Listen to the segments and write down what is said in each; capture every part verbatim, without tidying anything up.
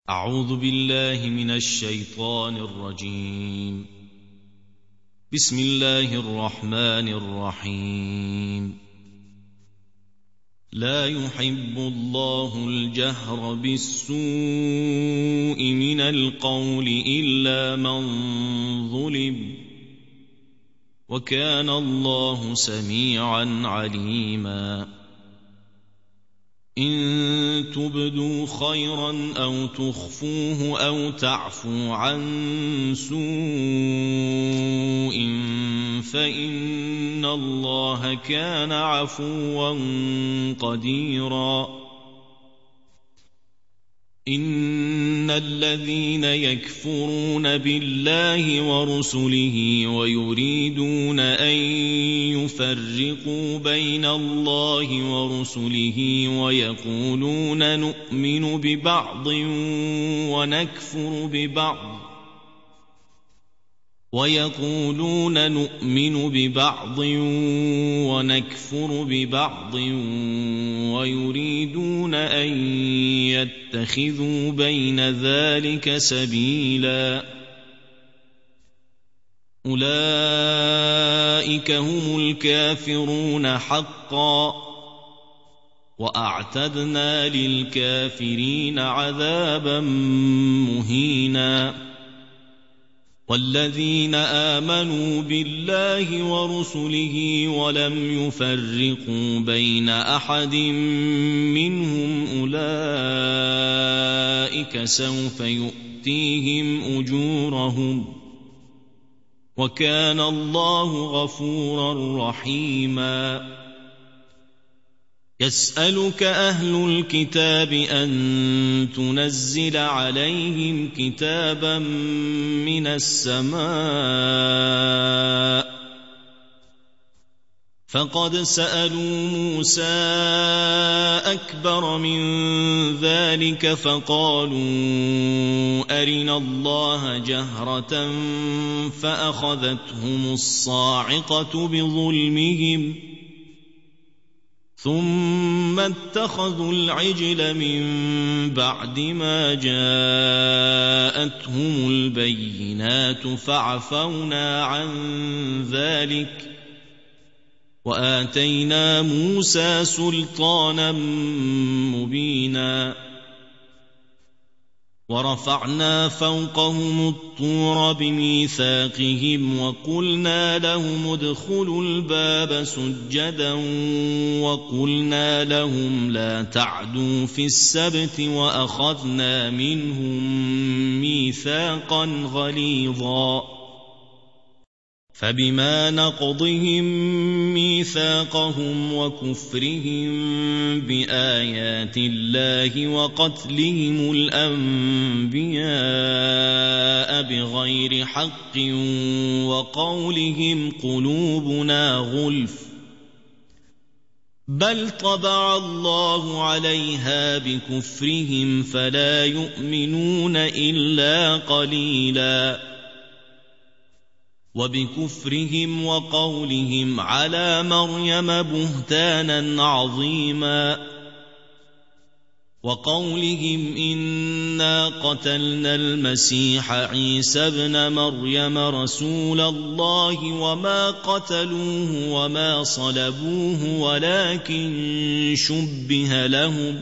أعوذ بالله من الشيطان الرجيم. بسم الله الرحمن الرحيم. لا يحب الله الجهر بالسوء من القول إلا من ظلم، وكان الله سميعا عليما. إن تبدوا خيرا أو تخفوه أو تعفوا عن سوء فإن الله كان عفوا قديرا. إن الذين يكفرون بالله ورسله ويريدون أن يفرقوا بين الله ورسله ويقولون نؤمن ببعض ونكفر ببعض ويقولون نؤمن ببعض ونكفر ببعض ويريدون أن يتخذوا بين ذلك سبيلا. أولئك هم الكافرون حقا، وأعتدنا للكافرين عذابا مهينا. والذين آمنوا بالله ورسله ولم يفرقوا بين أحد منهم أولئك سوف يؤتيهم أجورهم، وكان الله غفورا رحيما. يسألك أهل الكتاب أن تنزل عليهم كتابا من السماء، فقد سألوا موسى أكبر من ذلك فقالوا أرنا الله جهرة فأخذتهم الصاعقة بظلمهم ثم اتخذوا العجل من بعد ما جاءتهم البينات فعفونا عن ذلك وآتينا موسى سلطانا مبينا. ورفعنا فوقهم الطور بميثاقهم وقلنا لهم ادخلوا الباب سجدا وقلنا لهم لا تعدوا في السبت وأخذنا منهم ميثاقا غليظا. فبما نقضهم ميثاقهم وكفرهم بآيات الله وقتلهم الأنبياء بغير حق وقولهم قلوبنا غلف بل طبع الله عليها بكفرهم فلا يؤمنون إلا قليلا. وبكفرهم وقولهم على مريم بهتانا عظيما، وقولهم إنا قتلنا المسيح عيسى ابن مريم رسول الله وما قتلوه وما صلبوه ولكن شبه لهم،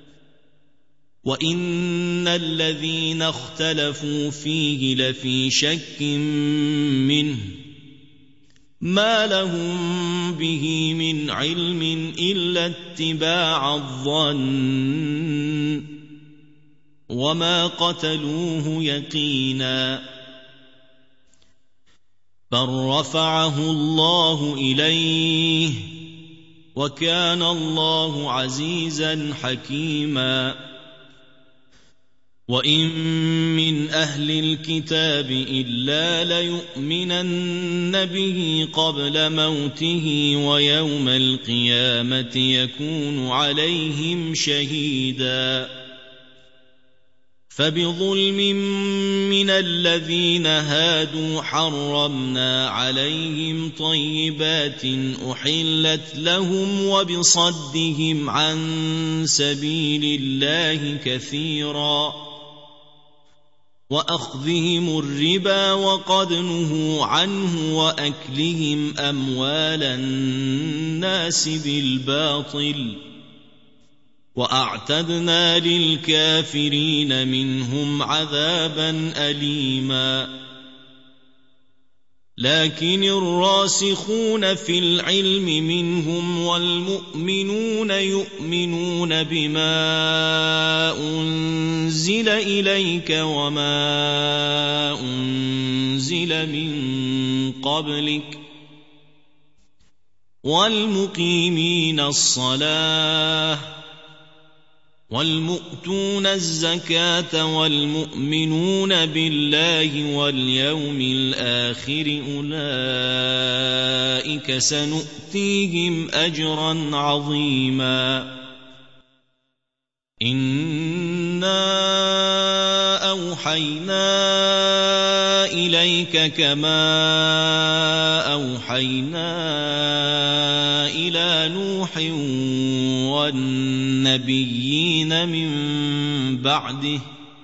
وإن الذين اختلفوا فيه لفي شك منه ما لهم به من علم إلا اتباع الظن وما قتلوه يقينا. بل رفعه الله إليه وكان الله عزيزا حكيما. وإن من أهل الكتاب إلا ليؤمنن به قبل موته ويوم القيامة يكون عليهم شهيدا. فبظلم من الذين هادوا حرمنا عليهم طيبات أحلت لهم وبصدهم عن سبيل الله كثيرا وأخذهم الربا وقد نهوا عنه وأكلهم أموال الناس بالباطل وأعتدنا للكافرين منهم عذابا أليما لكن الراسخون في العلم منهم والمؤمنون يؤمنون بما أنزل إليك وما أنزل من قبلك والمقيمين الصلاة والمؤتون الزكاة والمؤمنون بالله واليوم الآخر أولئك سنؤتيهم أجرا عظيما إنا أوحينا إليك كما أوحينا إلى نوح والنبيين من بعده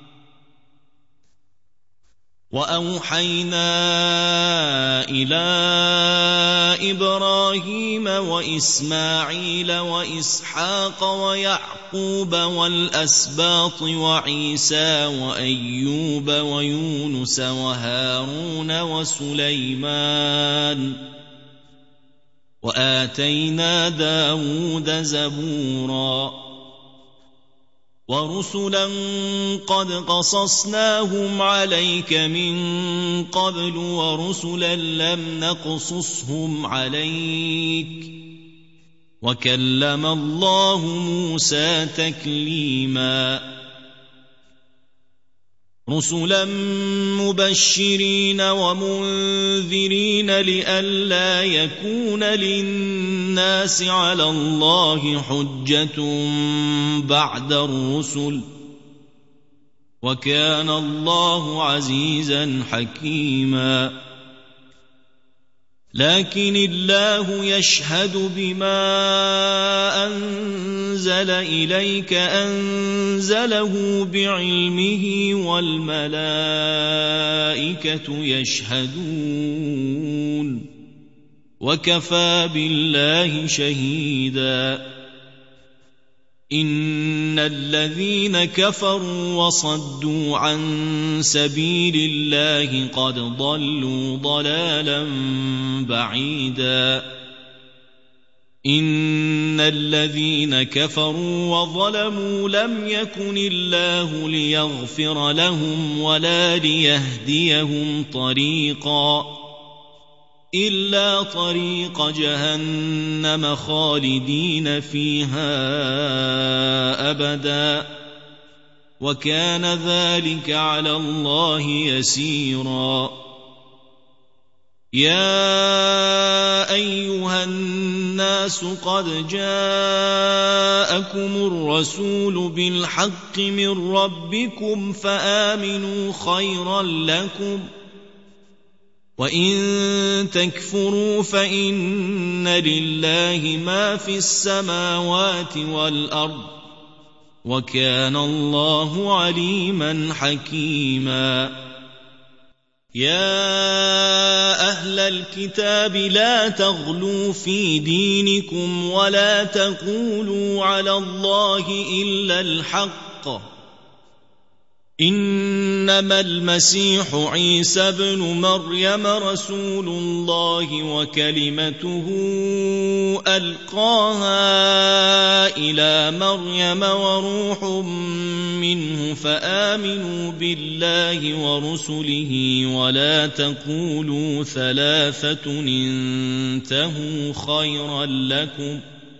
وأوحينا إلى إبراهيم وإسماعيل وإسحاق ويعقوب والأسباط وعيسى وأيوب ويونس وهارون وسليمان وآتينا داود زبورا ورسلا قد قصصناهم عليك من قبل ورسلا لم نقصصهم عليك وكلم الله موسى تكليما رسلا مبشرين ومنذرين لئلا يكون للناس على الله حجة بعد الرسل وكان الله عزيزا حكيما لكن الله يشهد بما أنزل إليك أنزله بعلمه والملائكة يشهدون وكفى بالله شهيدا إن الذين كفروا وصدوا عن سبيل الله قد ضلوا ضلالا بعيدا إن الذين كفروا وظلموا لم يكن الله ليغفر لهم ولا ليهديهم طريقا إلا طريق جهنم خالدين فيها أبدا وكان ذلك على الله يسيرا يا أيها الناس قد جاءكم الرسول بالحق من ربكم فآمنوا خيرا لكم وإن تكفروا فإن لله ما في السماوات والأرض وكان الله عليما حكيما يا أهل الكتاب لا تغلوا في دينكم ولا تقولوا على الله إلا الحق إنما المسيح عيسى ابن مريم رسول الله وكلمته ألقاها إلى مريم وروح منه فآمنوا بالله ورسله ولا تقولوا ثلاثة انتهوا خيرا لكم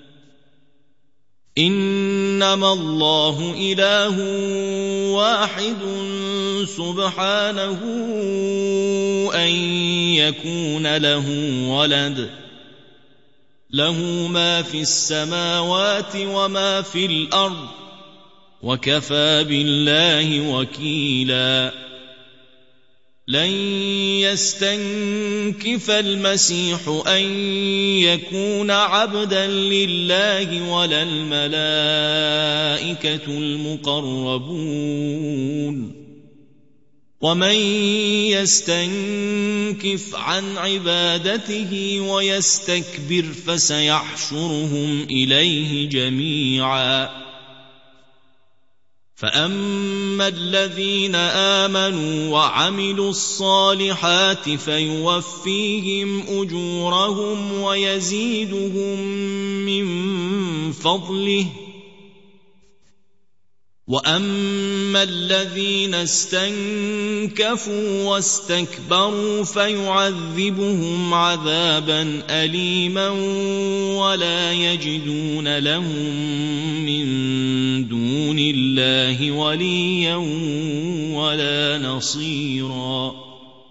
إنما الله إله واحد سبحانه أن يكون له ولد له ما في السماوات وما في الأرض وكفى بالله وكيلا لن يستنكف المسيح أن يكون عبدا لله ولا الملائكة المقربون ومن يستنكف عن عبادته ويستكبر فسيحشرهم إليه جميعا فأما الذين آمنوا وعملوا الصالحات فيوفيهم أجورهم ويزيدهم من فضله وأما الذين استنكفوا واستكبروا فيعذبهم عذابا أليما ولا يجدون لهم من دون الله وليا ولا نصيرا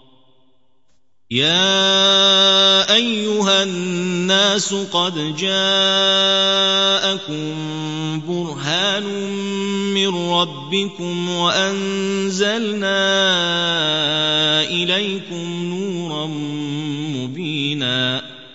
يا أيها الناس قد جاءكم برهان من ربكم وأنزلنا إليكم نورا مبينا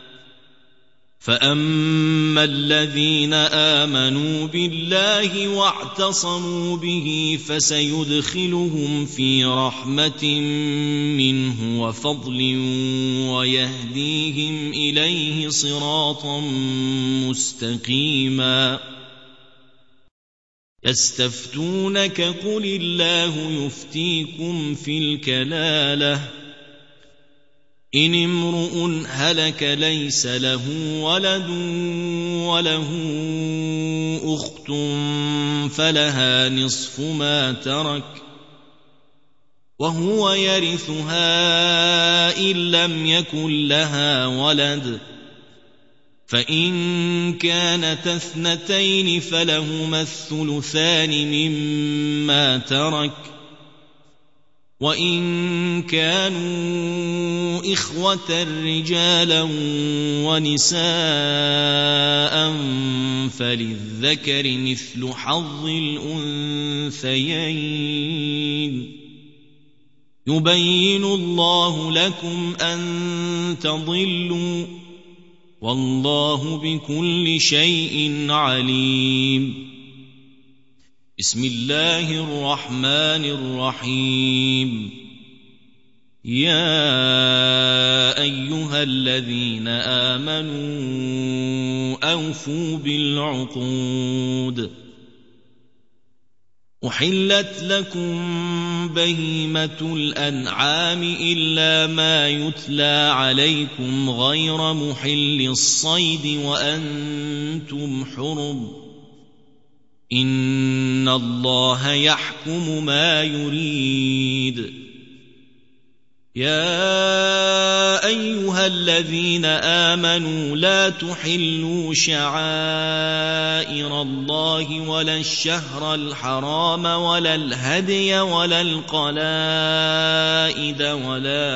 فأما الذين آمنوا بالله واعتصموا به فسيدخلهم في رحمة منه وفضل ويهديهم إليه صراطا مستقيما يستفتونك قل الله يفتيكم في الكلالة إن امرؤ هلك ليس له ولد وله أخت فلها نصف ما ترك وهو يرثها إن لم يكن لها ولد فإن كانت اثنتين فلهما الثلثان مما ترك وإن كانوا إخوة رجالا ونساء فللذكر مثل حظ الأنثيين يبين الله لكم أن تضلوا والله بكل شيء عليم بسم الله الرحمن الرحيم يا أيها الذين آمنوا أوفوا بالعقود أحلت لكم بهيمة الأنعام إلا ما يتلى عليكم غير محل الصيد وأنتم حرم إن الله يحكم ما يريد يا أيها الذين آمنوا لا تحلوا شعائر الله ولا الشهر الحرام ولا الهدي ولا القلائد ولا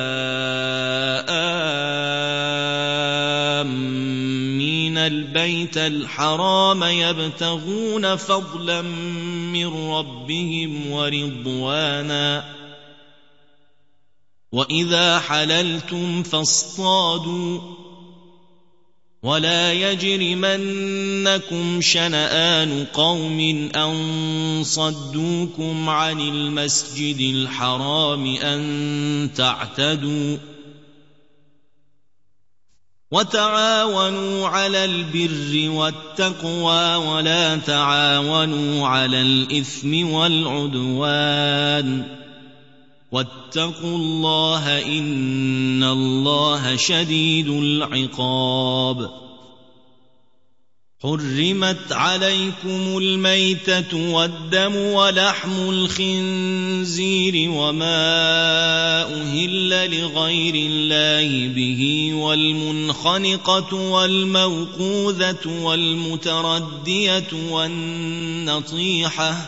آمين البيت الحرام يبتغون فضلا من ربهم ورضوانا وإذا حللتم فاصطادوا ولا يجرمنكم شنآن قوم أن صدوكم عن المسجد الحرام أن تعتدوا وتعاونوا على البر والتقوى ولا تعاونوا على الإثم والعدوان واتقوا الله إن الله شديد العقاب حرمت عليكم الميتة والدم ولحم الخنزير وما أهل لغير الله به والمنخنقة والموقوذة والمتردية والنطيحة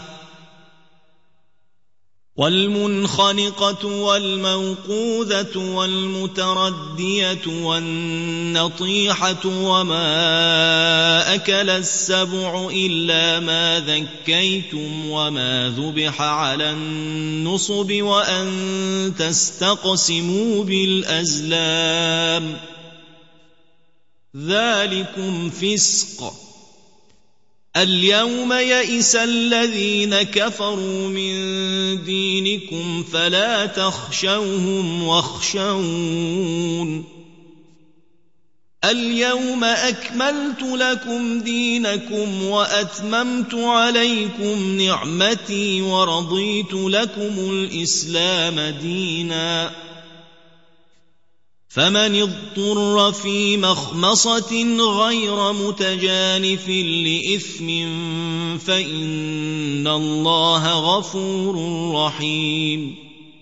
والمنخنقة والموقوذة والمتردية والنطيحة وما أكل السبع إلا ما ذكيتم وما ذبح على النصب وأن تستقسموا بالأزلام ذلكم فسق اليوم يئس الذين كفروا من دينكم فلا تخشوهم واخشون اليوم أكملت لكم دينكم وأتممت عليكم نعمتي ورضيت لكم الإسلام دينا فمن اضطر في مخمصة غير متجانف لإثم فإن الله غفور رحيم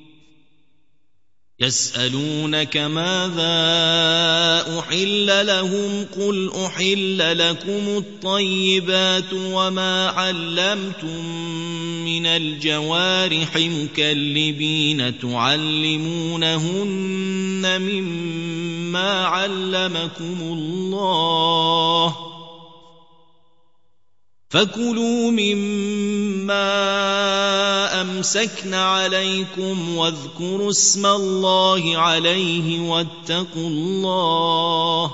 يسألونك ماذا أحل لهم قل أحل لكم الطيبات وما علمتم من الجوارح مكلبين تعلمونهن مما علمكم الله فكلوا مما أمسكن عليكم واذكروا اسم الله عليه واتقوا الله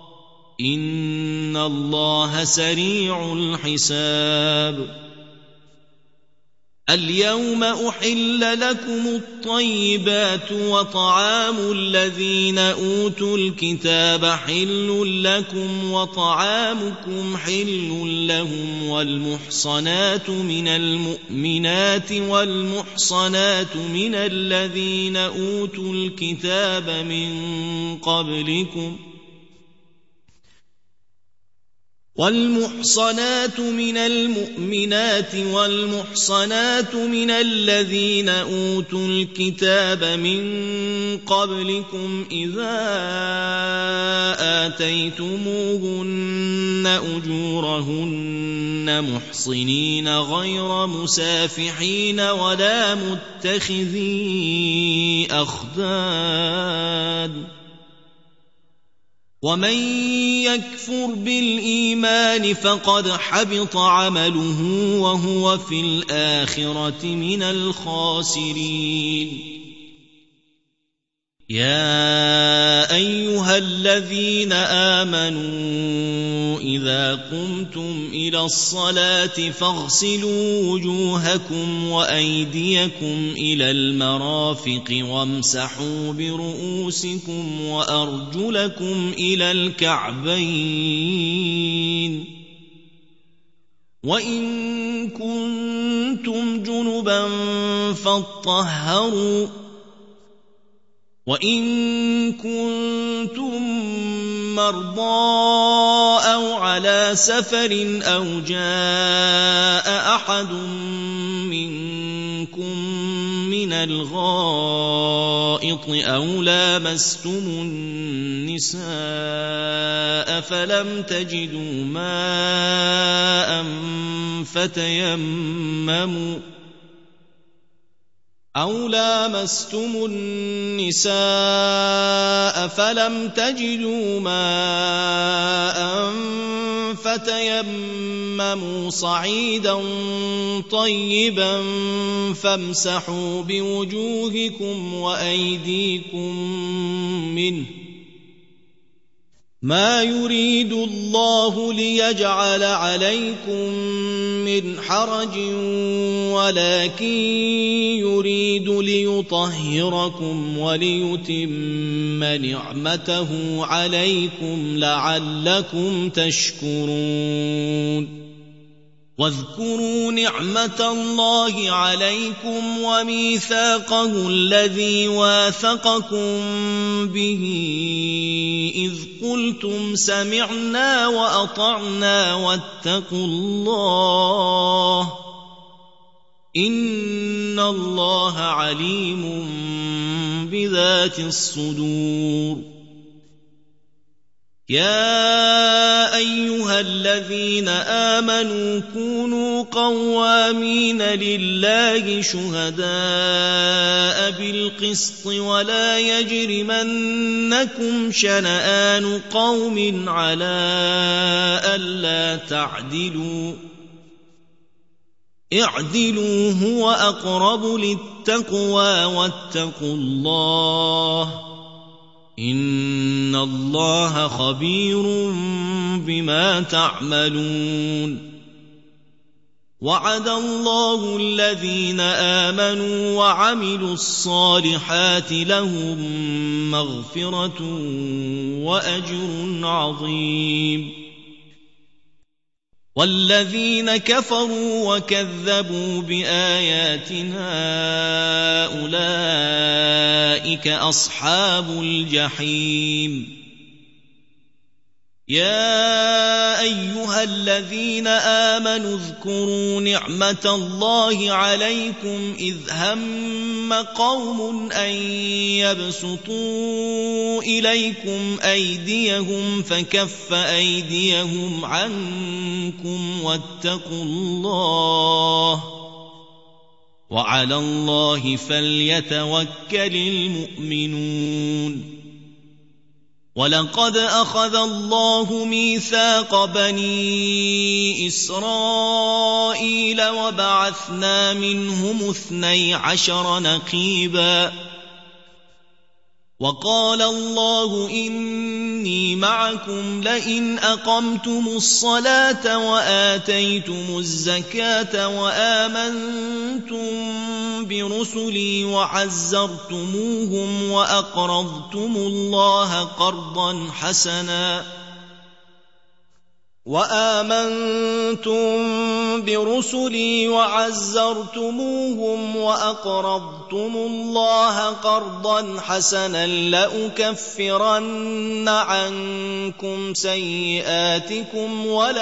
إن الله سريع الحساب اليوم أحل لكم الطيبات وطعام الذين أوتوا الكتاب حل لكم وطعامكم حل لهم والمحصنات من المؤمنات والمحصنات من الذين أوتوا الكتاب من قبلكم والمحصنات من المؤمنات والمحصنات من الذين أوتوا الكتاب من قبلكم إذا آتيتموهن أجورهن محصنين غير مسافحين ولا متخذي أخدان ومن يكفر بالإيمان فقد حبط عمله وهو في الآخرة من الخاسرين يا أيها الذين آمنوا إذا قمتم إلى الصلاة فاغسلوا وجوهكم وأيديكم إلى المرافق وامسحوا برؤوسكم وأرجلكم إلى الكعبين وإن كنتم جنبا فاطهروا وإن كنتم مرضى أو على سفر أو جاء أحد منكم من الغائط أو لامستم النساء فلم تجدوا ماء فتيمموا أو لامستم النساء فلم تجدوا ماء فتيمموا صعيدا طيبا فامسحوا بوجوهكم وأيديكم منه ما يريد الله ليجعل عليكم من حرج ولكن يريد ليطهركم وليتم نعمته عليكم لعلكم تشكرون واذكروا نعمة الله عليكم وميثاقه الذي واثقكم به إذ قلتم سمعنا وأطعنا واتقوا الله إن الله عليم بذات الصدور يا أيها الذين آمنوا كونوا قوامين لله شهداء بالقسط ولا يجرمنكم شنآن قوم على ألا تعدلوا اعدلوا هو أقرب للتقوى واتقوا الله إن الله خبير بما تعملون وعد الله الذين آمنوا وعملوا الصالحات لهم مغفرة وأجر عظيم. والذين كفروا وكذبوا بآياتنا أولئك أصحاب الجحيم. يا أيها الذين آمنوا اذكروا نعمة الله عليكم إذ هم قوم أن يبسطوا إليكم أيديهم فكف أيديهم عنكم واتقوا الله وعلى الله فليتوكل المؤمنون. ولقد أخذ الله ميثاق بني إسرائيل وبعثنا منهم اثني عشر نقيبا وقال الله إني معكم لئن أقمتم الصلاة وآتيتم الزكاة وآمنتم برسلي وعزرتموهم وأقرضتم الله قرضا حسنا وآمنتم برسلي وعزرتموهم وأقرضتم الله قرضا حسنا لأكفرن عنكم سيئاتكم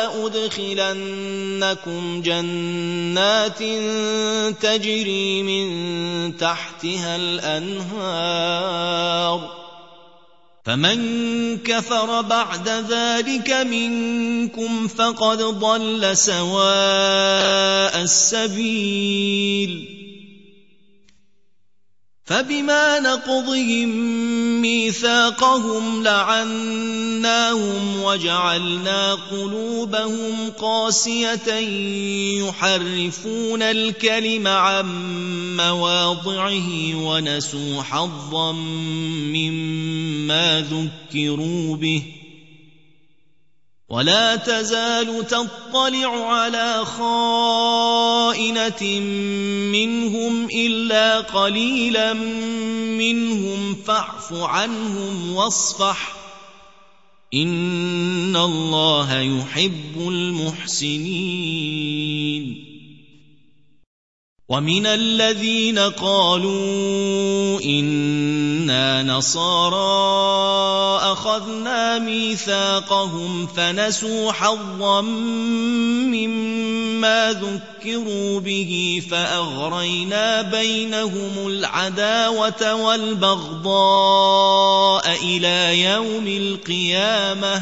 ولأدخلنكم جنات تجري من تحتها الأنهار فمن كفر بعد ذلك منكم فقد ضل سواء السبيل. فبما نقضهم ميثاقهم لعناهم وجعلنا قلوبهم قاسية يحرفون الكلم عن مواضعه ونسوا حظا مما ذكروا به ولا تزال تطلع على خائنة منهم إلا قليلا منهم فاعف عنهم واصفح إن الله يحب المحسنين. ومن الذين قالوا إنا نصارى أخذنا ميثاقهم فنسوا حظا مما ذكروا به فأغرينا بينهم العداوة والبغضاء إلى يوم القيامة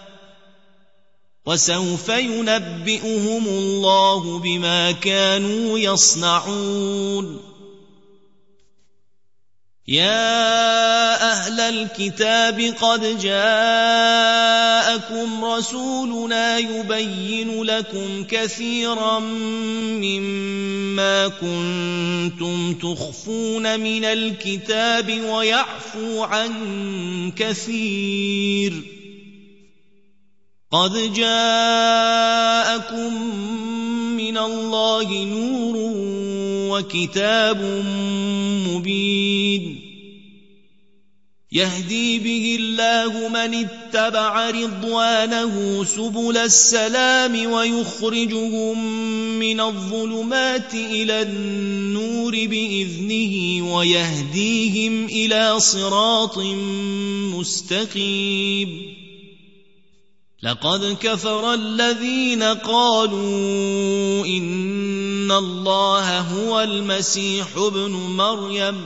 وسوف ينبئهم الله بما كانوا يصنعون. يا أهل الكتاب قد جاءكم رسولنا يبين لكم كثيرا مما كنتم تخفون من الكتاب ويعفو عن كثير. قد جاءكم من الله نور وكتاب مبين يهدي به الله من اتبع رضوانه سبل السلام ويخرجهم من الظلمات إلى النور بإذنه ويهديهم إلى صراط مستقيم. لقد كفر الذين قالوا إن الله هو المسيح ابن مريم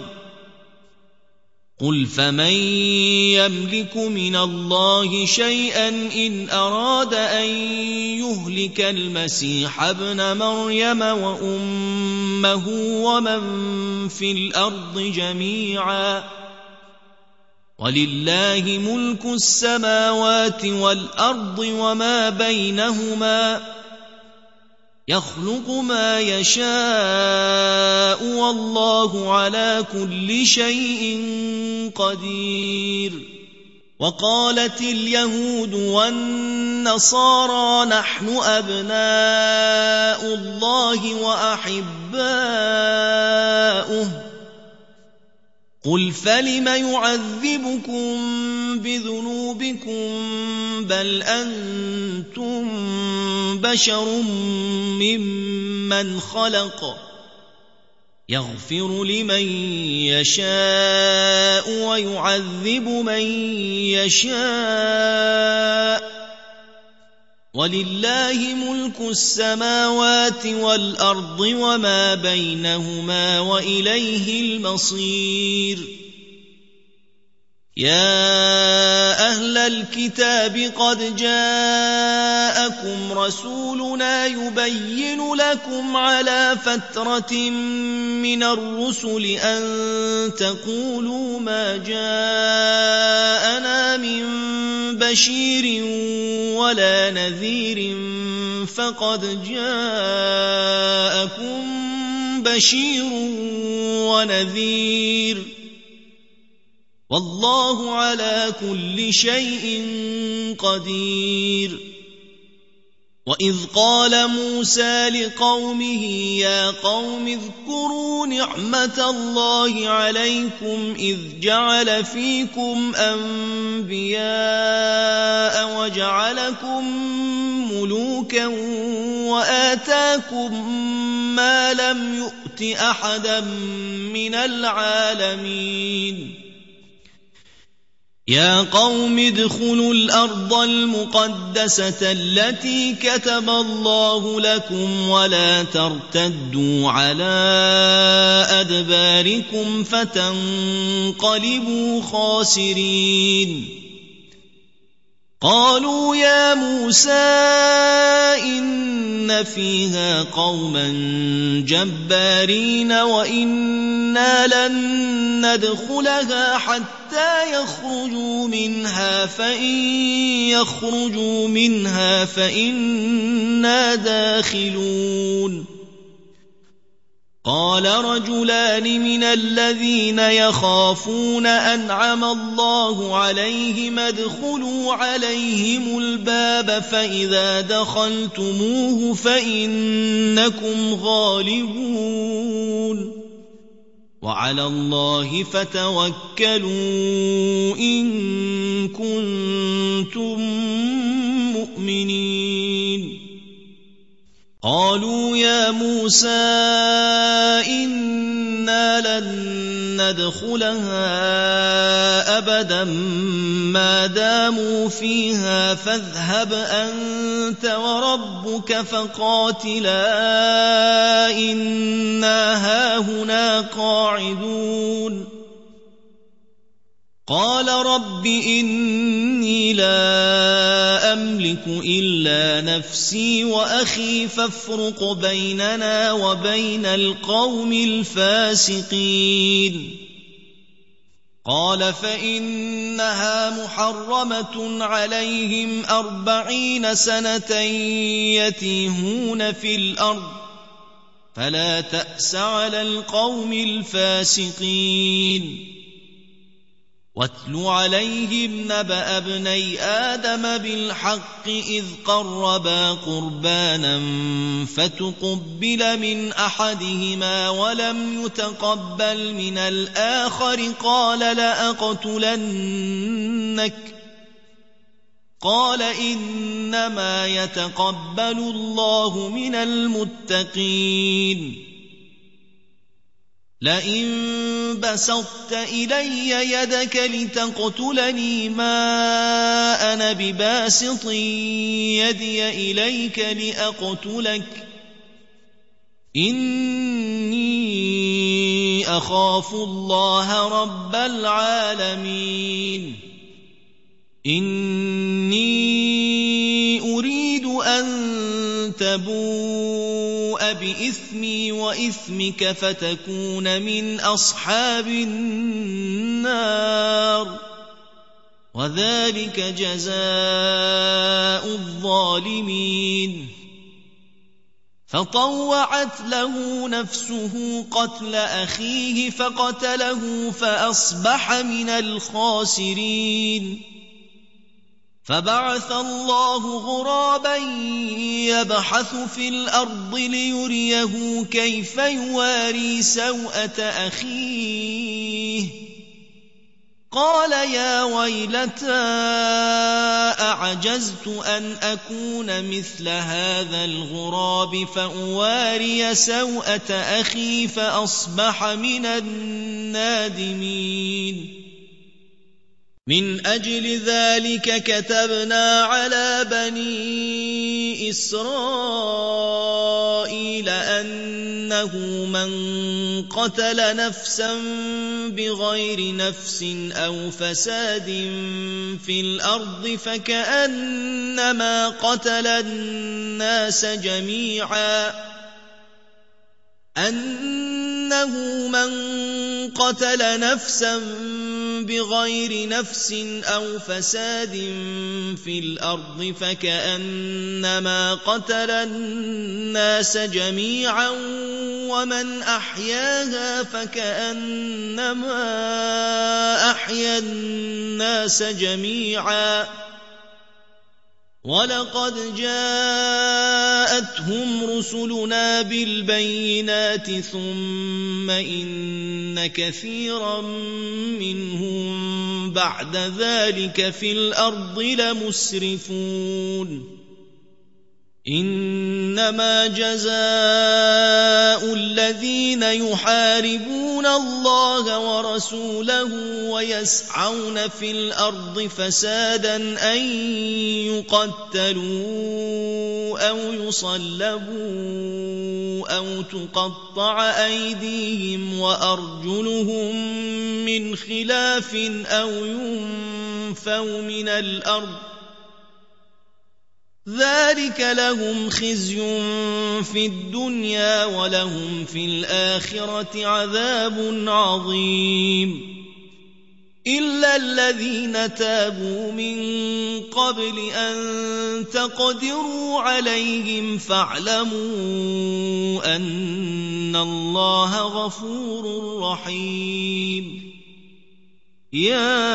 قل فمن يملك من الله شيئا إن أراد أن يهلك المسيح ابن مريم وأمه ومن في الأرض جميعا ولله ملك السماوات والأرض وما بينهما يخلق ما يشاء والله على كل شيء قدير. وقالت اليهود والنصارى نحن أبناء الله وأحباؤه قل فلم يعذبكم بذنوبكم بل أنتم بشر ممن خلق يغفر لمن يشاء ويعذب من يشاء ولله ملك السماوات والأرض وما بينهما وإليه المصير يا أهل الكتاب قد جاءكم رسولنا يبين لكم على فترة من الرسل أن تقولوا ما جاءنا من بشير ولا نذير فقد جاءكم بشير ونذير والله على كل شيء قدير وإذ قال موسى لقومه يا قوم اذكروا نعمة الله عليكم إذ جعل فيكم أنبياء وجعلكم ملوكا وآتاكم ما لم يؤت أحدا من العالمين يا قوم ادخلوا الأرض المقدسة التي كتب الله لكم ولا ترتدوا على أدباركم فتنقلبوا خاسرين قالوا يا موسى إن فيها قوما جبارين وإنا لن ندخلها حتى يخرجوا منها فإن يخرجوا منها فإنا داخلون قال رجلان من الذين يخافون أنعم الله عليهم ادخلوا عليهم الباب فإذا دخلتموه فإنكم غالبون وعلى الله فتوكلوا إن كنتم مؤمنين قالوا يا موسى إنا لن ندخلها أبدا ما داموا فيها فاذهب أنت وربك فقاتلا إنا هاهنا قاعدون قال رب إني لا أملك إلا نفسي وأخي فافرق بيننا وبين القوم الفاسقين قال فإنها محرمة عليهم أربعين سنة يتيهون في الأرض فلا تأس على القوم الفاسقين واتل عليهم نبأ ابني آدم بالحق إذ قربا قربانا فتقبل من أحدهما ولم يتقبل من الآخر قال لأقتلنك قال إنما يتقبل الله من المتقين لئن بسطت إلي يدك لتقتلني ما أنا بباسط يدي إليك لأقتلك إني أخاف الله رب العالمين إني أريد أن تبوء بإثمي وإثمك فتكون من أصحاب النار وذلك جزاء الظالمين فطوعت له نفسه قتل أخيه فقتله فأصبح من الخاسرين فبعث الله غرابا يبحث في الأرض ليريه كيف يواري سوءة أخيه قال يا ويلتى أعجزت أن أكون مثل هذا الغراب فأواري سوءة أخي فأصبح من النادمين من أجل ذلك كتبنا على بني إسرائيل أنه من قتل نفسا بغير نفس أو فساد في الأرض فكأنما قتل الناس جميعا أنه من قتل نفسا بغير نفس أو فساد في الأرض فكأنما قتل الناس جميعا ومن أحياها فكأنما أحيا الناس جميعا ولقد جاءتهم رسلنا بالبينات ثم إن كثيرا منهم بعد ذلك في الأرض لمسرفون إنما جزاء الذين يحاربون الله ورسوله ويسعون في الأرض فسادا أن يقتلوا أو يصلبوا أو تقطع أيديهم وأرجلهم من خلاف أو ينفوا من الأرض ذلك لهم خزي في الدنيا ولهم في الآخرة عذاب عظيم إلا الذين تابوا من قبل أن تقدروا عليهم فاعلموا أن الله غفور رحيم يا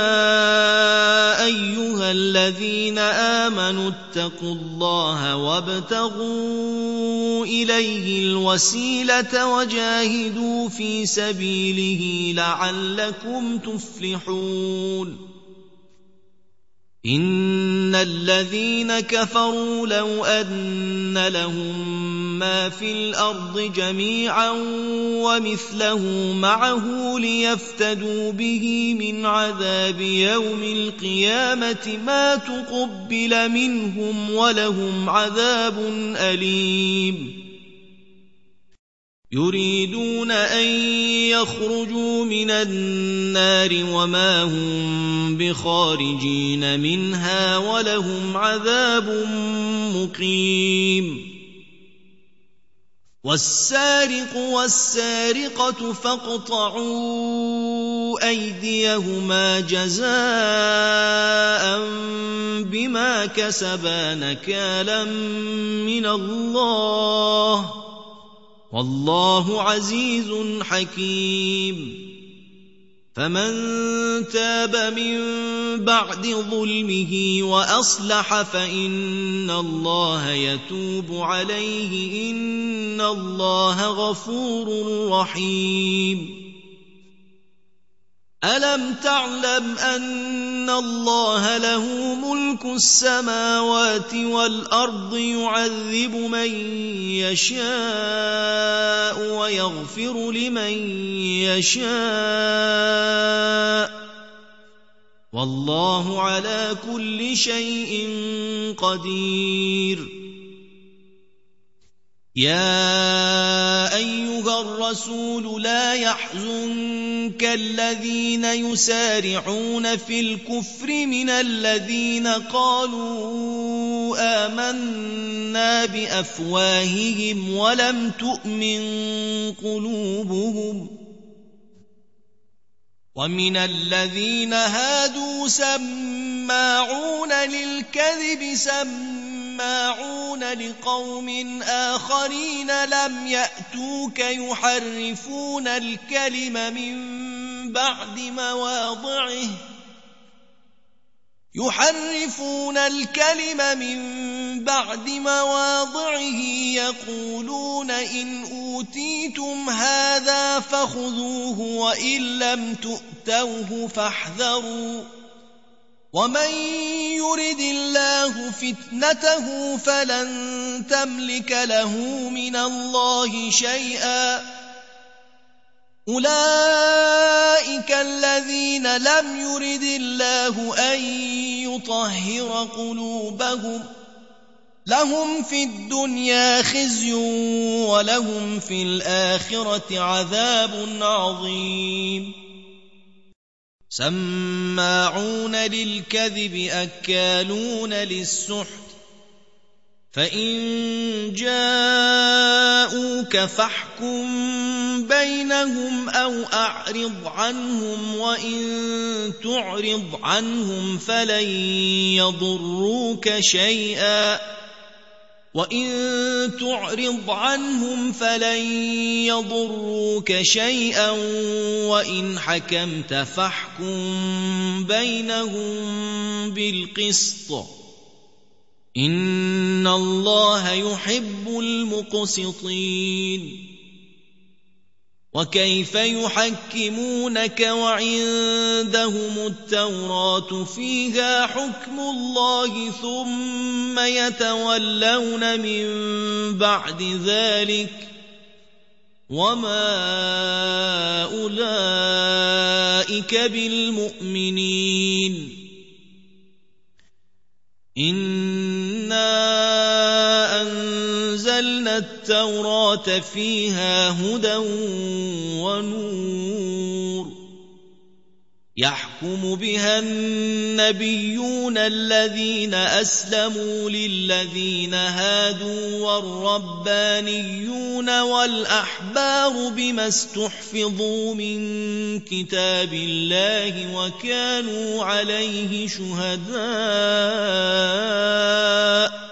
أيها الذين آمنوا اتقوا الله وابتغوا إليه الوسيلة وجاهدوا في سبيله لعلكم تفلحون إن الذين كفروا لو أن لهم ما في الأرض جميعا ومثله معه ليفتدوا به من عذاب يوم القيامة ما تقبل منهم ولهم عذاب أليم يريدون أن يخرجوا من النار وما هم بخارجين منها ولهم عذاب مقيم والسارق والسارقة فاقطعوا أيديهما جزاء بما كسبا نكالا من الله والله عزيز حكيم فمن تاب من بعد ظلمه وأصلح فإن الله يتوب عليه إن الله غفور رحيم ألم تعلم أن الله له ملك السماوات والأرض يعذب من يشاء ويغفر لمن يشاء والله على كل شيء قدير يا أيها الرسول لا يحزنك الذين يسارعون في الكفر من الذين قالوا آمنا بأفواههم ولم تؤمن قلوبهم ومن الذين هادوا سماعون للكذب سماعون لقوم آخرين لم يأتوك يحرفون الكلم من بعد مواضعه يحرفون الكلم من بعد مواضعه يقولون إن أوتيتم هذا فخذوه وإن لم تؤتوه فاحذروا ومن يرد الله فتنته فلن تملك له من الله شيئا أولئك الذين لم يرد الله أن يطهر قلوبهم لهم في الدنيا خزي ولهم في الآخرة عذاب عظيم سماعون للكذب أكالون للسحت فإن جاءوك فاحكم بينهم أو أعرض عنهم وإن تعرض عنهم فلن يضروك شيئا وإن تعرض عنهم فلن يضروك شيئا وإن حكمت فاحكم بينهم بالقسط إن الله يحب المقسطين وكيف يحكمونك وعندهم التوراة فيها حكم الله ثم يتولون من بعد ذلك وما أولئك بالمؤمنين إنا أنزلنا التوراة فيها هدى ونور يحكم بها النبيون الذين أسلموا للذين هادوا والربانيون والأحبار بما استحفظوا من كتاب الله وكانوا عليه شهداء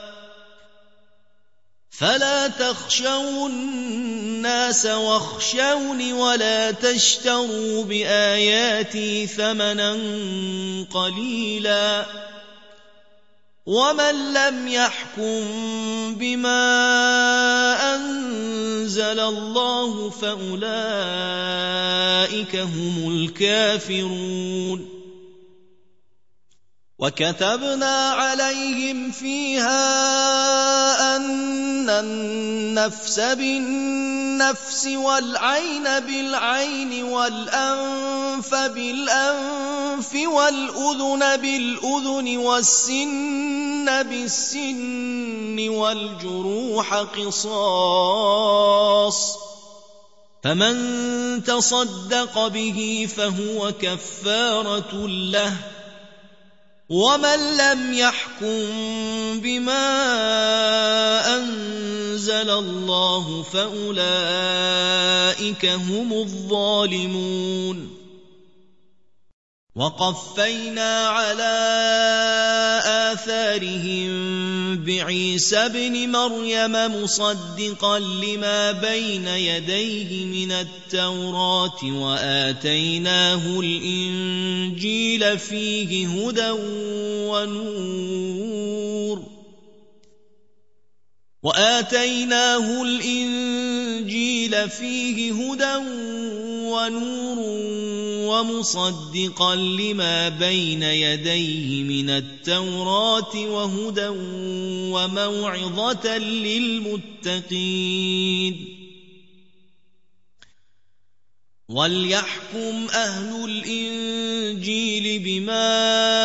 فلا تخشوا الناس واخشوني ولا تشتروا بآياتي ثمنا قليلا ومن لم يحكم بما أنزل الله فأولئك هم الكافرون وكتبنا عليهم فيها أن النفس بالنفس والعين بالعين والأنف بالأنف والأذن بالأذن والسن بالسن والجروح قصاص فمن تصدق به فهو كفارة له ومن لم يحكم بما أنزل الله فأولئك هم الظالمون وقفينا على آثارهم بعيسى ابن مريم مصدقا لما بين يديه من التوراة وآتيناه الإنجيل فيه هدى ونور وآتيناه الإنجيل فيه هدى ونور ومصدقا لما بين يديه من التوراة وهدى وموعظة للمتقين وليحكم أهل الإنجيل بما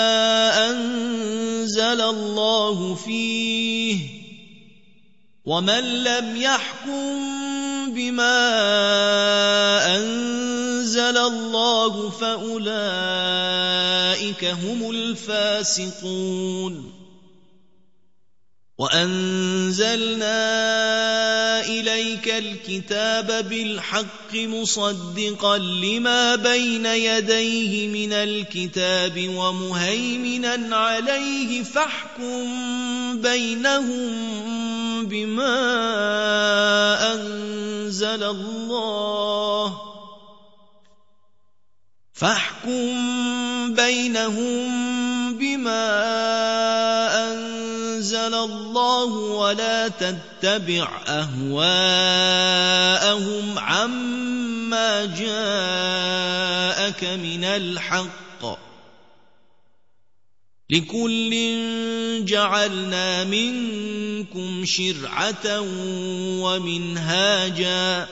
أنزل الله فيه ومن لم يحكم بما أنزل الله فأولئك هم الفاسقون وأنزلنا إليك الكتاب بالحق مصدقا لما بين يديه من الكتاب ومهيمنا عليه فاحكم بينهم بما أنزل الله فاحكم بينهم بما أنزل الله ولا تتبع أهواءهم عما جاءك من الحق لكل جعلنا منكم شرعة ومنهاجا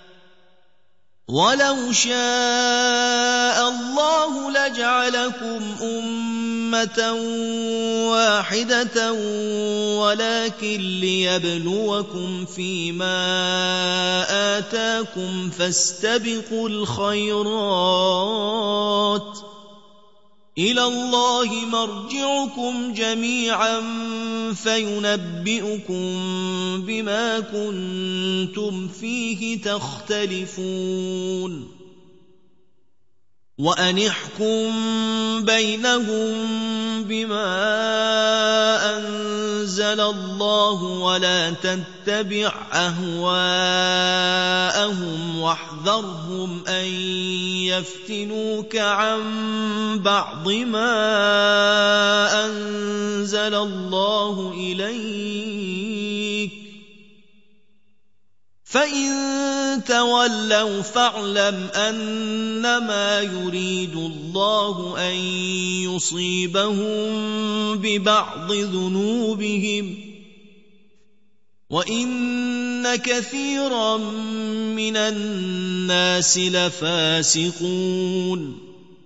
ولو شاء الله لجعلكم أمة واحدة ولكن ليبلوكم فيما آتاكم فاستبقوا الخيرات إلى الله مرجعكم جميعا فينبئكم بما كنتم فيه تختلفون وأن احكم بينهم بما أنزل الله ولا تتبع أهواءهم واحذرهم أن يفتنوك عن بعض ما أنزل الله إليك فإن تولوا فاعلم أنما يريد الله أن يصيبهم ببعض ذنوبهم وإن كثيرا من الناس لفاسقون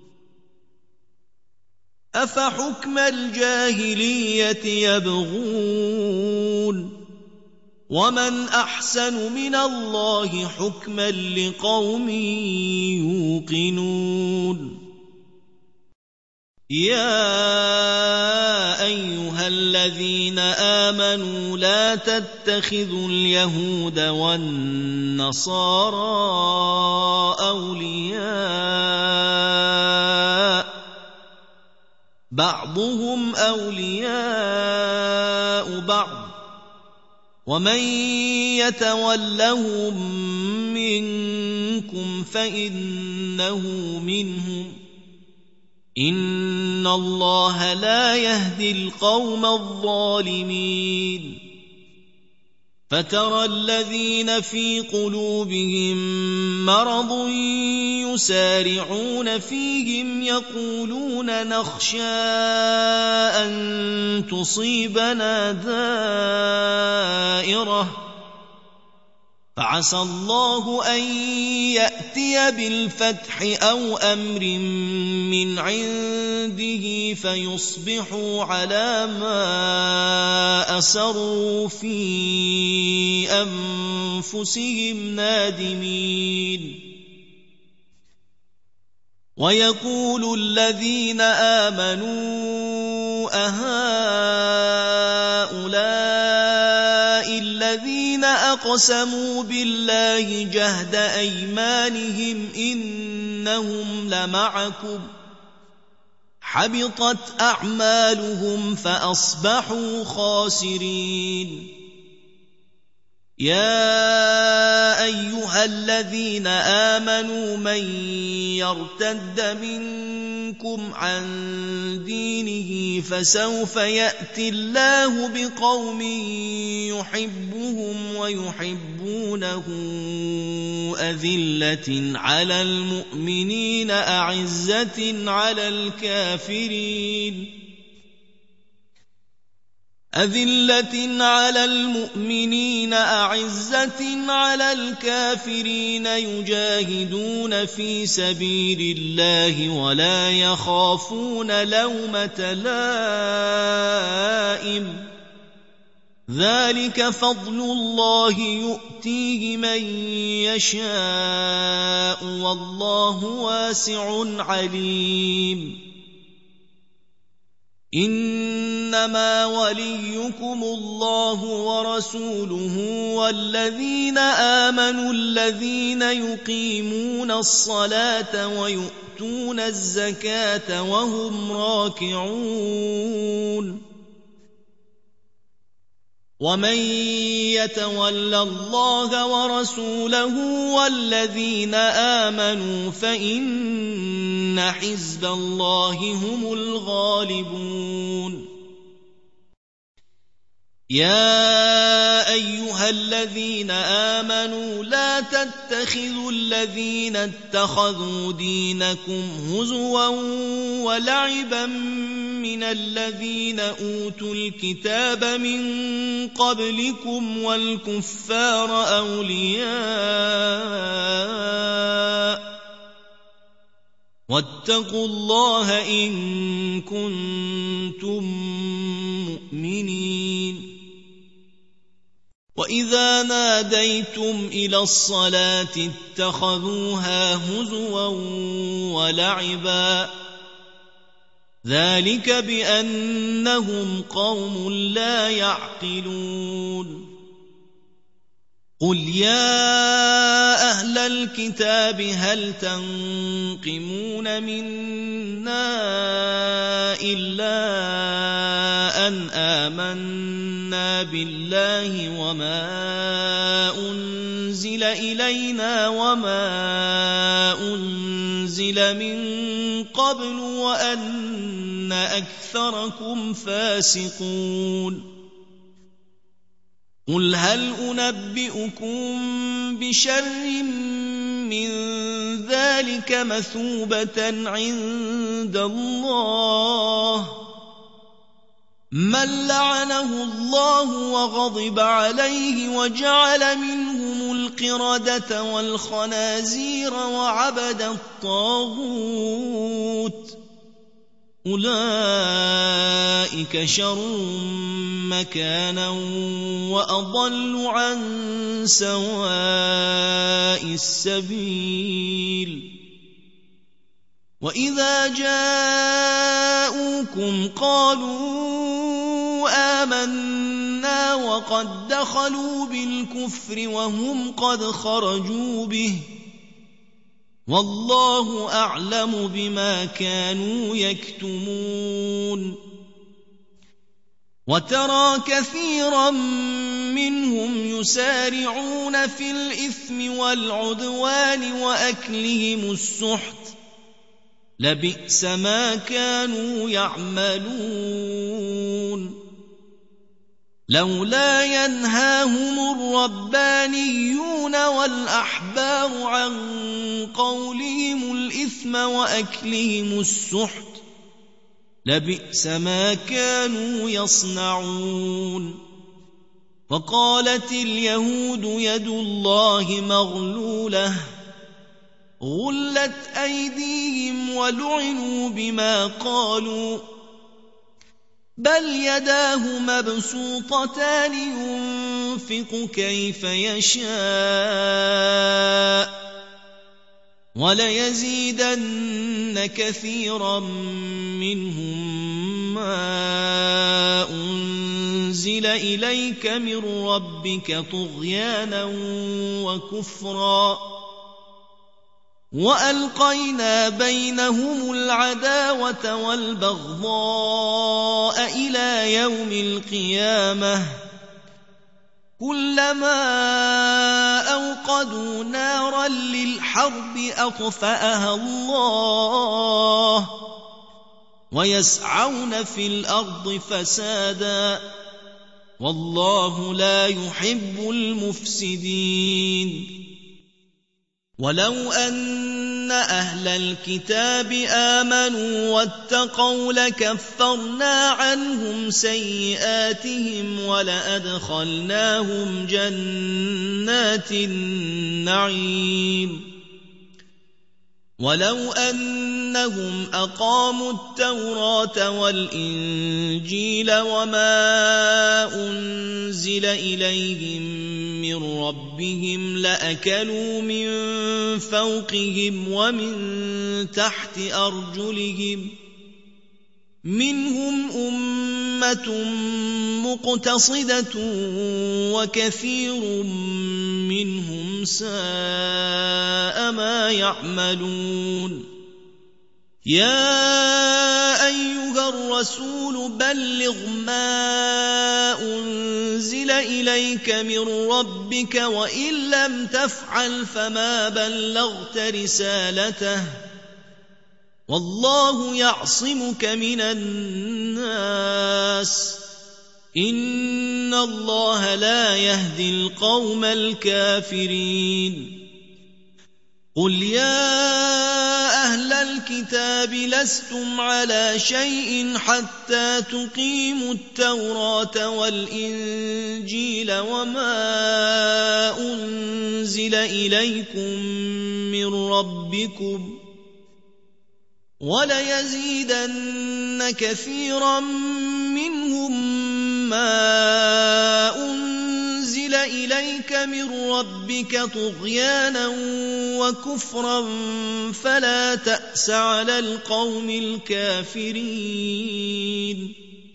أفحكم الجاهلية يبغون ومن أحسن من الله حكما لقوم يوقنون يا أيها الذين آمنوا لا تتخذوا اليهود والنصارى أولياء بعضهم أولياء بعض ومن يتولهم منكم فإنه منهم إن الله لا يهدي القوم الظالمين فترى الذين في قلوبهم مرض يسارعون فيهم يقولون نخشى أن تصيبنا دائرة فعسى الله أن يأتي بالفتح أو أمر من عنده فيصبحوا على ما أسروا في أنفسهم نادمين ويقول الذين آمنوا أهؤلاء الذين أقسموا بالله جهد أيمانهم إنهم لمعكم حبطت أعمالهم فأصبحوا خاسرين يا أيها الذين آمنوا من يرتد منكم عن دينه فسوف يأتي الله بقوم يحبهم ويحبونه أذلة على المؤمنين أعزة على الكافرين أذلة على المؤمنين أعزة على الكافرين يجاهدون في سبيل الله ولا يخافون لومة لائم ذلك فضل الله يؤتيه من يشاء والله واسع عليم إنما وليكم الله ورسوله والذين آمنوا الذين يقيمون الصلاة ويؤتون الزكاة وهم راكعون ومن يتول الله ورسوله والذين آمنوا فإن حزب الله هم الغالبون يا أيها الذين آمنوا لا تتخذوا الذين اتخذوا دينكم هزوا ولعبا من الذين أوتوا الكتاب من قبلكم والكفار أولياء واتقوا الله إن كنتم مؤمنين وإذا ناديتم إلى الصلاة اتخذوها هزوا ولعبا ذلك بأنهم قوم لا يعقلون قل يا أهل الكتاب هل تنقمون منا إلا أن آمنا بالله وما أنزل إلينا وما أنزل من قبل وأن أكثركم فاسقون قل هل أنبئكم بشر من ذلك مثوبة عند الله من لعنه الله وغضب عليه وجعل منهم القردة والخنازير وعبد الطاغوت أولئك شر مكانا وأضل عن سواء السبيل وإذا جاءوكم قالوا آمنا وقد دخلوا بالكفر وهم قد خرجوا به والله أعلم بما كانوا يكتمون وترى كثيرا منهم يسارعون في الإثم والعدوان وأكلهم السحت لبئس ما كانوا يعملون لولا ينهاهم الربانيون والأحبار عن قولهم الإثم وأكلهم السحت لبئس ما كانوا يصنعون وقالت اليهود يد الله مغلولة غلت أيديهم ولعنوا بما قالوا بل يداه مبسوطتان ينفق كيف يشاء وليزيدن كثيرا منهم ما أنزل إليك من ربك طغيانا وكفرا وألقينا بينهم العداوة والبغضاء إلى يوم القيامة كلما أوقدوا نارا للحرب أطفأها الله ويسعون في الأرض فسادا والله لا يحب المفسدين ولو أن أهل الكتاب آمنوا واتقوا لكفرنا عنهم سيئاتهم ولأدخلناهم جنات النعيم ولو أنهم أقاموا التوراة والإنجيل وما أنزل إليهم من ربهم لأكلوا من فوقهم ومن تحت أرجلهم منهم أمة مقتصدة وكثير منهم ساء ما يعملون يا أيها الرسول بلغ ما أنزل إليك من ربك وإن لم تفعل فما بلغت رسالته والله يعصمك من الناس إن الله لا يهدي القوم الكافرين قل يا أهل الكتاب لستم على شيء حتى تقيموا التوراة والإنجيل وما أنزل إليكم من ربكم وليزيدن كثيرا منهم ما أنزل إليك من ربك طغيانا وكفرا فلا تأس على القوم الكافرين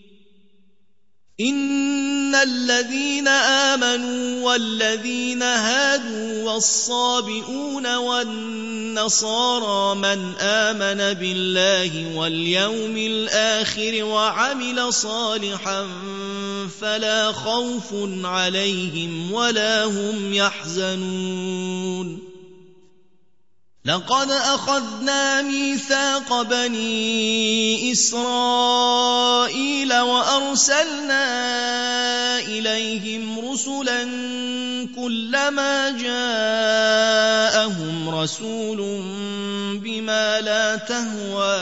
إن الذين آمنوا والذين هادوا والصابئون والنصارى من آمن بالله واليوم الآخر وعمل صالحا فلا خوف عليهم ولا هم يحزنون لقد أخذنا ميثاق بني إسرائيل وأرسلنا إليهم رسلا كلما جاءهم رسول بما لا تهوى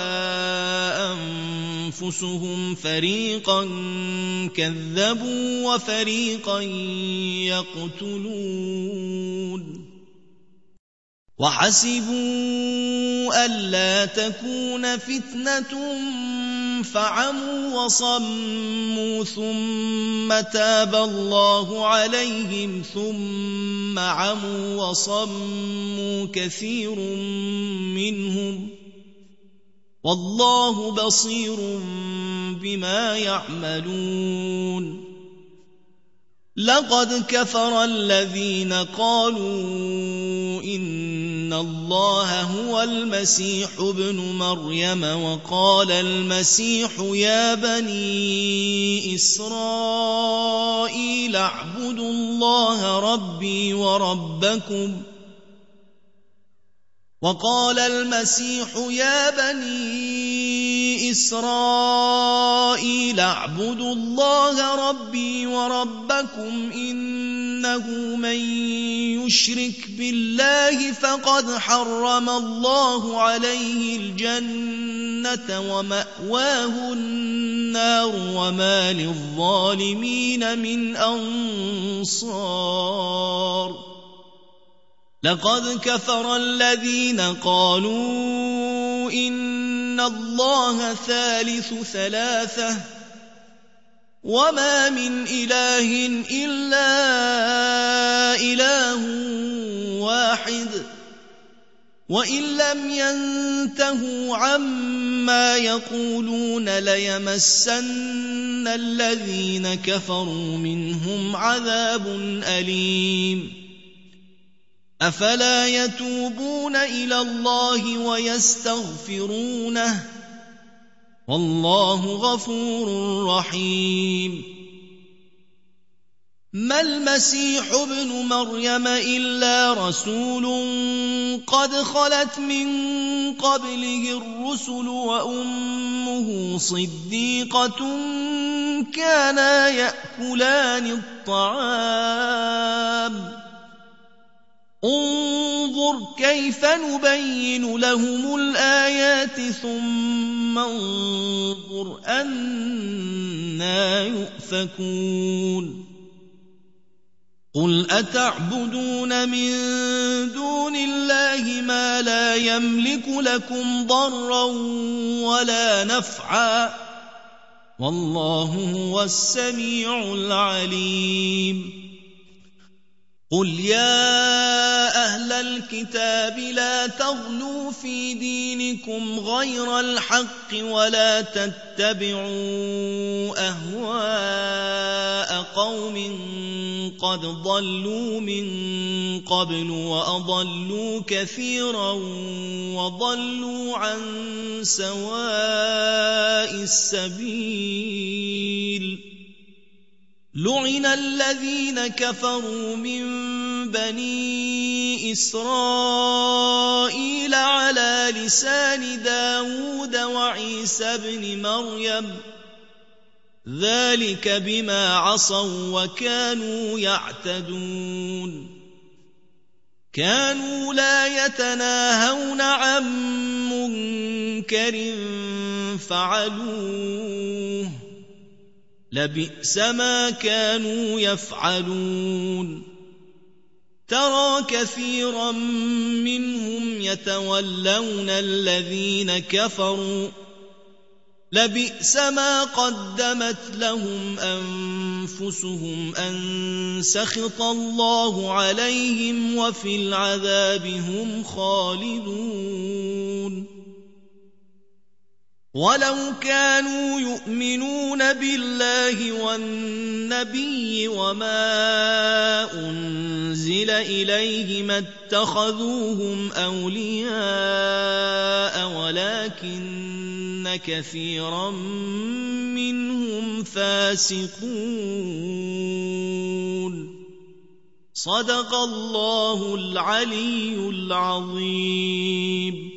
أنفسهم فريقا كذبوا وفريقا يقتلون وحسبوا ألا تكون فتنة فعموا وصموا ثم تاب الله عليهم ثم عموا وصموا كثير منهم والله بصير بما يعملون لقد كفر الذين قالوا إن الله هو المسيح ابن مريم وقال المسيح يا بني إسرائيل اعبدوا الله ربي وربكم وقال المسيح يا بني إسرائيل اعبدوا الله ربي وربكم إنه من يشرك بالله فقد حرم الله عليه الجنة ومأواه النار وما للظالمين من أنصار لقد كفر الذين قالوا إن الله ثالث ثلاثة وما من إله إلا إله واحد وإن لم ينتهوا عما يقولون ليمسن الذين كفروا منهم عذاب أليم أفلا يتوبون إلى الله ويستغفرونه والله غفور رحيم ما المسيح ابن مريم إلا رسول قد خلت من قبله الرسل وأمه صديقة كانا يأكلان الطعام انظر كيف نبين لهم الآيات ثم انظر أنى يؤفكون قل أتعبدون من دون الله ما لا يملك لكم ضرا ولا نفعا والله هو السميع العليم قل يا أهل الكتاب لا تغلوا في دينكم غير الحق ولا تتبعوا أهواء قوم قد ضلوا من قبل وأضلوا كثيرا وضلوا عن سواء السبيل لعن الذين كفروا من بني إسرائيل على لسان داود وعيسى بن مريم ذلك بما عصوا وكانوا يعتدون كانوا لا يتناهون عن منكر فعلوه لبئس ما كانوا يفعلون ترى كثيرا منهم يتولون الذين كفروا لبئس ما قدمت لهم أنفسهم أن سخط الله عليهم وفي العذاب هم خالدون ولو كانوا يؤمنون بالله والنبي وما أنزل إليه ما اتخذوهم أولياء ولكن كثيرا منهم فاسقون صدق الله العلي العظيم.